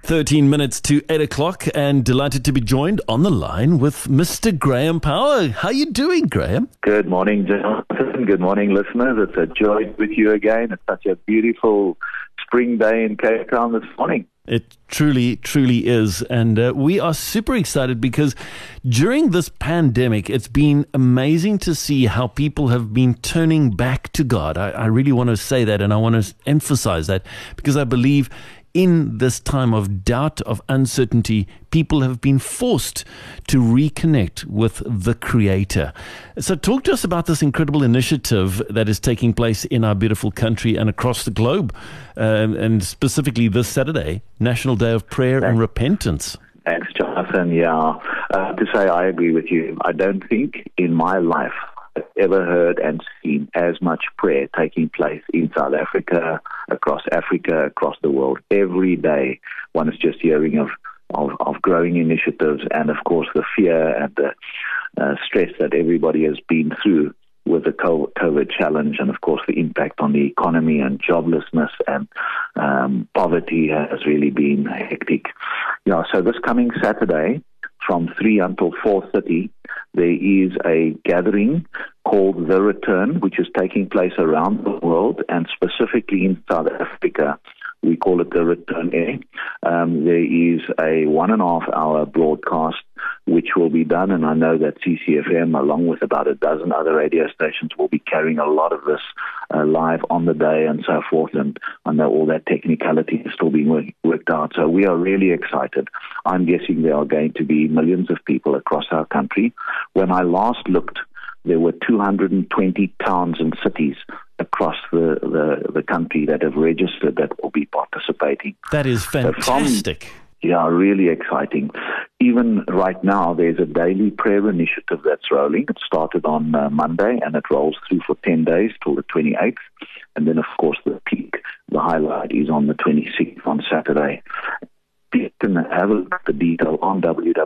13 minutes to 8 o'clock, and delighted to be joined on the line with Mr. Graham Power. How you doing, Graham? Good morning, Jonathan. Good morning, listeners. It's a joy with you again. It's such a beautiful spring day in Cape Town this morning. It truly, truly is. And we are super excited because during this pandemic, it's been amazing to see how people have been turning back to God. I really want to say that, and I want to emphasize that, because I believe in this time of doubt, of uncertainty, people have been forced to reconnect with the Creator. So talk to us about this incredible initiative that is taking place in our beautiful country and across the globe, and specifically this Saturday, National Day of Prayer and Repentance. Thanks, Jonathan. Yeah, to say I agree with you. I don't think in my life I've ever heard and seen as much prayer taking place in South Africa, across the world. Every day one is just hearing of growing initiatives, and of course the fear and the stress that everybody has been through with the COVID challenge, and of course the impact on the economy and joblessness and poverty has really been hectic. Yeah, so this coming Saturday from 3 until 4:30, there is a gathering called The Return, which is taking place around the world, and specifically in South Africa. We call it The Return Air. There is a 1.5 hour broadcast which will be done, and I know that CCFM, along with about a dozen other radio stations, will be carrying a lot of this live on the day and so forth, and I know all that technicality is still being worked out. So we are really excited. I'm guessing there are going to be millions of people across our country. When I last looked, there were 220 towns and cities across the country that have registered that will be participating. That is fantastic. Really exciting. Even right now, there's a daily prayer initiative that's rolling. It started on Monday, and it rolls through for 10 days till the 28th. And then, of course, the peak, the highlight, is on the 26th on Saturday. You can have a look at the detail on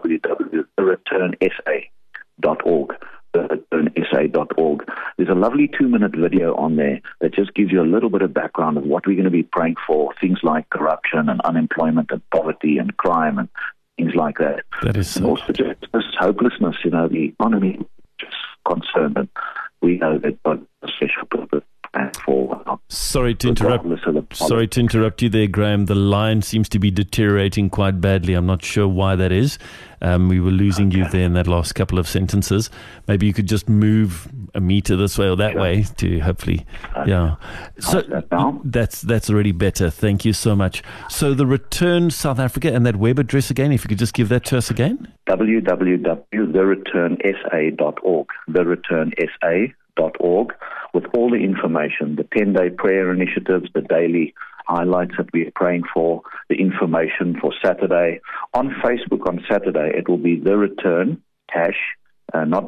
www.thereturnsa.org. thereturnsa.org. There's a lovely 2-minute video on there that just gives you a little bit of background of what we're going to be praying for, things like corruption and unemployment and poverty and crime and things like that. That is and also just this hopelessness, the economy is just concerned, and we know that God has a special purpose for. Sorry to interrupt you there, Graham. The line seems to be deteriorating quite badly. I'm not sure why that is. We were losing you there in that last couple of sentences. Maybe you could just move a meter this way or that way to hopefully, So that's already better. Thank you so much. So the Return South Africa, and that web address again, if you could just give that to us again. www.thereturnsa.org. thereturnsa.org, with all the information, the 10-day prayer initiatives, the daily highlights that we're praying for, the information for Saturday. On Facebook on Saturday, it will be The Return, hash South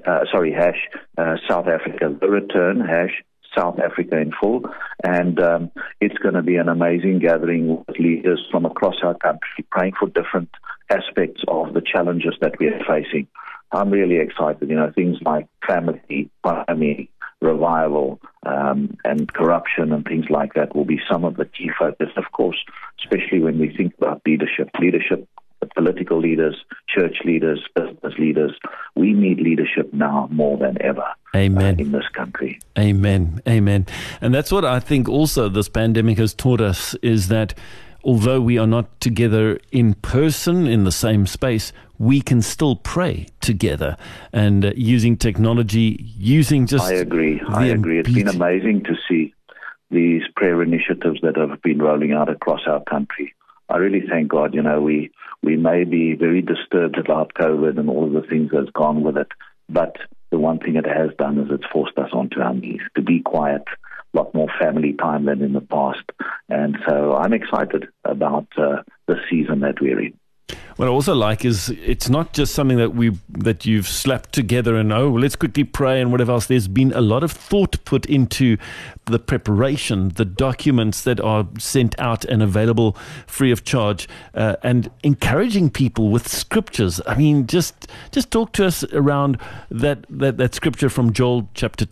Africa, The Return, hash South Africa in full. And it's going to be an amazing gathering with leaders from across our country, praying for different aspects of the challenges that we are facing. I'm really excited. Things like family, economy, revival, and corruption and things like that will be some of the key focus, of course, especially when we think about leadership, political leaders, church leaders, business leaders. We need leadership now more than ever. Amen. In this country. Amen. Amen. And that's what I think also this pandemic has taught us, is that although we are not together in person in the same space, we can still pray together, and using technology, I agree. It's been amazing to see these prayer initiatives that have been rolling out across our country. I really thank God. We may be very disturbed about COVID and all of the things that's gone with it, but the one thing it has done is it's forced us onto our knees to be quiet, a lot more family time than in the past. And so I'm excited about the season that we're in. What I also like is it's not just something that you've slapped together and, let's quickly pray and whatever else. There's been a lot of thought put into the preparation, the documents that are sent out and available free of charge, and encouraging people with scriptures. I mean, just talk to us around that scripture from Joel chapter 2.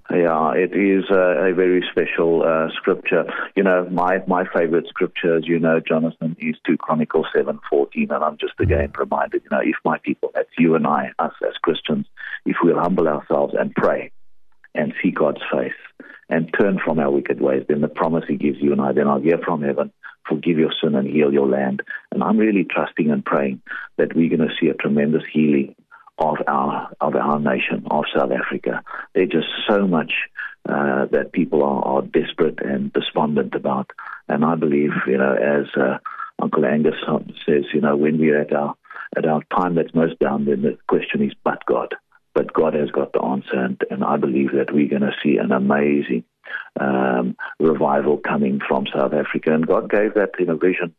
Yeah, it is a very special scripture. You know, my favorite scripture, as you know, Jonathan, is 2 Chronicles 7:14, and I'm just again reminded, you know, if my people, that's you and I, us as Christians, if we'll humble ourselves and pray and see God's face and turn from our wicked ways, then the promise He gives you and I, then I'll hear from heaven, forgive your sin and heal your land. And I'm really trusting and praying that we're going to see a tremendous healing of our nation, of South Africa. There's just so much that people are desperate and despondent about. And I believe, you know, as Uncle Angus says, you know, when we're at our time that's most down, then the question is, but God. But God has got the answer, and I believe that we're going to see an amazing revival coming from South Africa. And God gave that in a vision.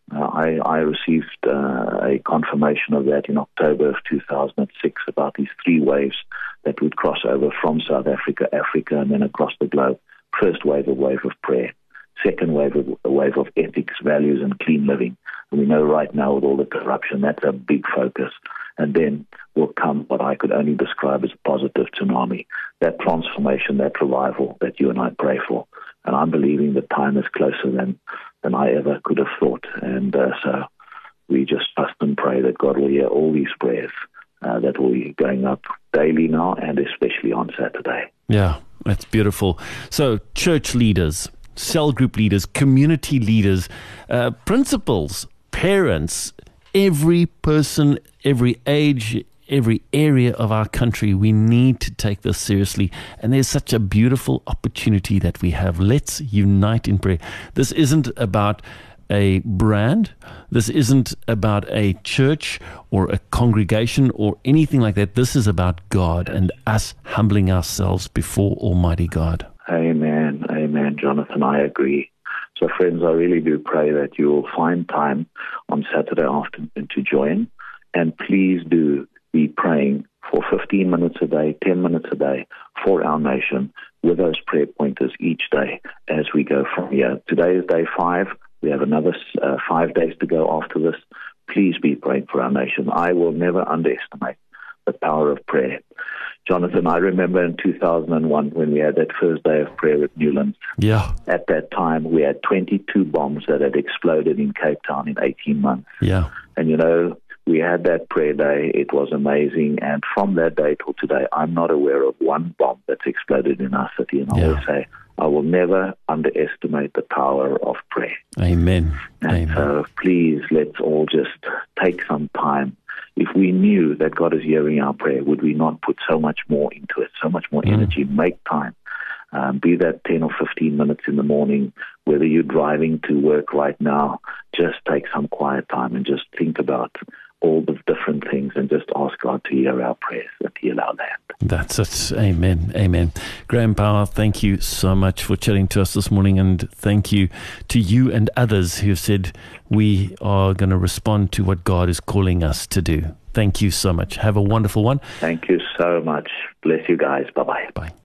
I received a confirmation of that in October of 2006 about these 3 waves that would cross over from South Africa, Africa, and then across the globe. First wave, a wave of prayer. Second wave, a wave of ethics, values, and clean living. And we know right now with all the corruption, that's a big focus. And then will come what I could only describe as a positive tsunami. That transformation, that revival that you and I pray for. And I'm believing the time is closer than I ever could have thought. And so we just trust and pray that God will hear all these prayers that will be going up daily now, and especially on Saturday. Yeah, that's beautiful. So church leaders, cell group leaders, community leaders, principals, parents, every person, every age, every area of our country, we need to take this seriously. And there's such a beautiful opportunity that we have. Let's unite in prayer. This isn't about a brand. This isn't about a church or a congregation or anything like that. This is about God and us humbling ourselves before Almighty God. Amen. Amen, Jonathan. I agree. So, friends, I really do pray that you will find time on Saturday afternoon to join. And please do be praying for 15 minutes a day, 10 minutes a day for our nation with those prayer pointers each day as we go from here. Today is day 5. We have another 5 days to go after this. Please be praying for our nation. I will never underestimate the power of prayer. Jonathan, I remember in 2001 when we had that first day of prayer at Newlands. Yeah. At that time, we had 22 bombs that had exploded in Cape Town in 18 months. Yeah. And, you know, we had that prayer day. It was amazing. And from that day till today, I'm not aware of one bomb that's exploded in our city. And I always say, I will never underestimate the power of prayer. Amen. And Amen. so please, let's all just take some time. If we knew that God is hearing our prayer, would we not put so much more into it, so much more energy? Make time. Be that 10 or 15 minutes in the morning, whether you're driving to work right now, just take some quiet time and just think about all the different things and just ask God to hear our prayers and heal our land. That's it. Amen. Amen. Graham Power, thank you so much for chatting to us this morning, and thank you to you and others who have said we are going to respond to what God is calling us to do. Thank you so much. Have a wonderful one. Thank you so much. Bless you guys. Bye-bye. Bye.